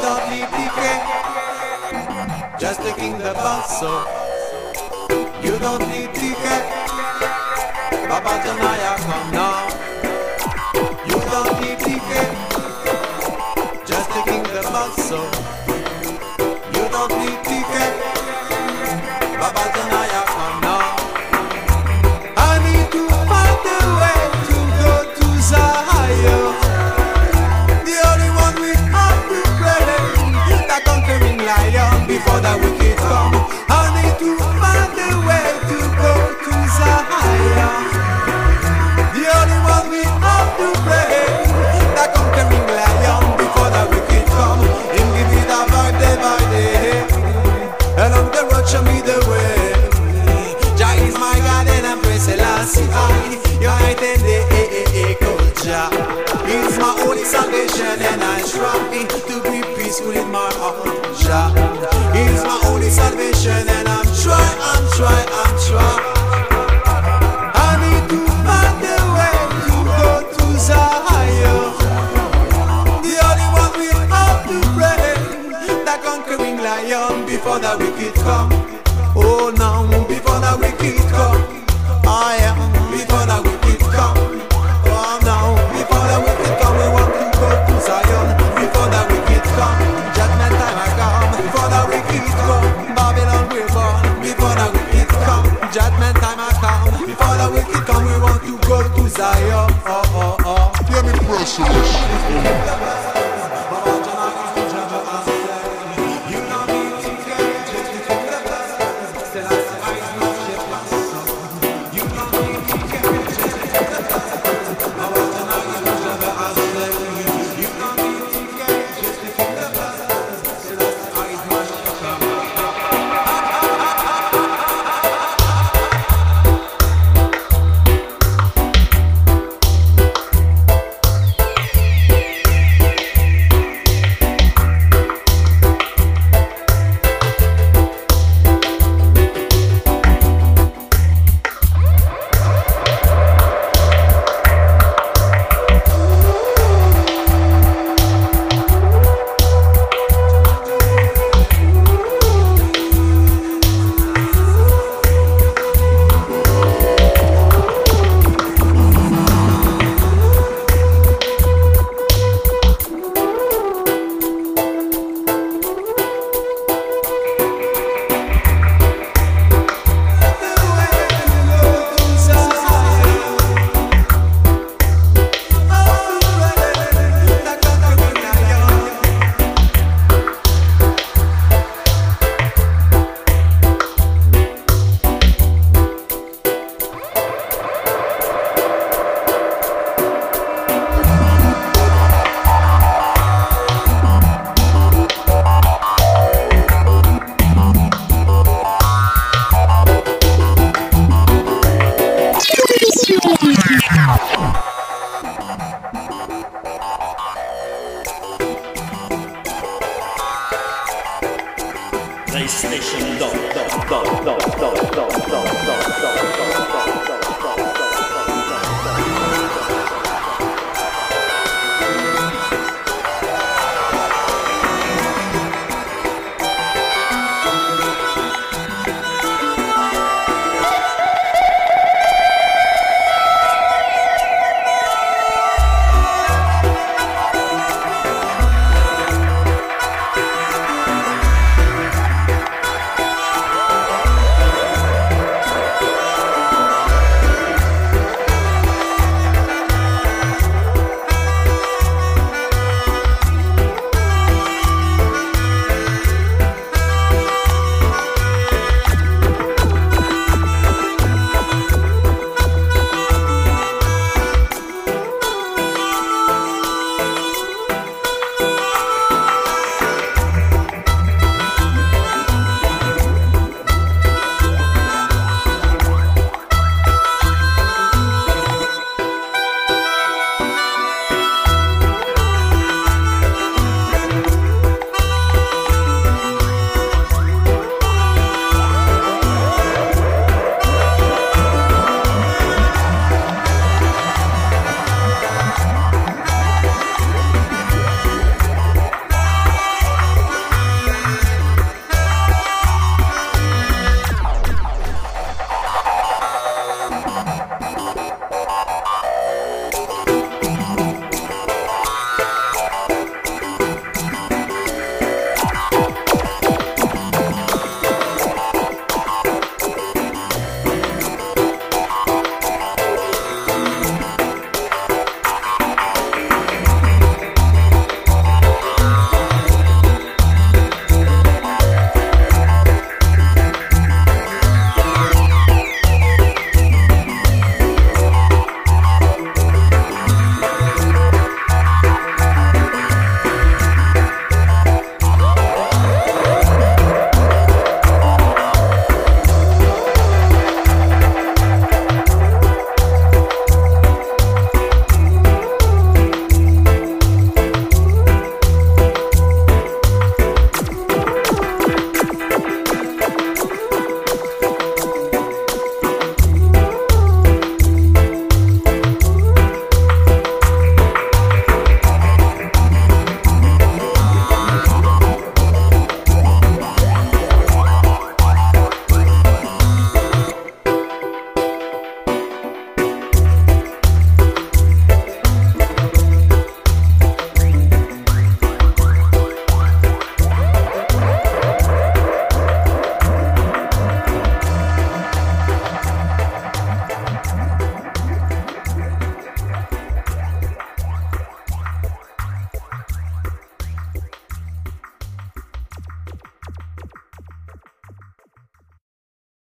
don't need ticket, just taking the bus. So you don't need ticket, Baba Janaya come now. You don't need ticket, just taking the bus. So you don't need ticket, Baba Janaya come now. I need to find a way to go to Zion, the only one we have to play, the conquering lion before the wicked come. I need to find a way to go to Zion, the only one we have to play, the conquering lion before the wicked come. Him give me the vibe day by day, along the road show me the way. Jah is my God and I'm praise Selassie I. United the culture. It's my only salvation and I try to be peaceful in my heart. Jah is my only salvation and I'm try. I need to find a way to go to Zion, the only one we have to pray, the conquering lion before the wicked come. Oh now, before the wicked come, I am before the wicked come. Oh now, before the wicked come, we want to go to Zion. Before the wicked come, judgment time I come. Before the wicked come, Babylon will burn. Before the wicked come, judgment time I come. Before the wicked come, we want to go to Zion. Hear me pressure. PlayStation.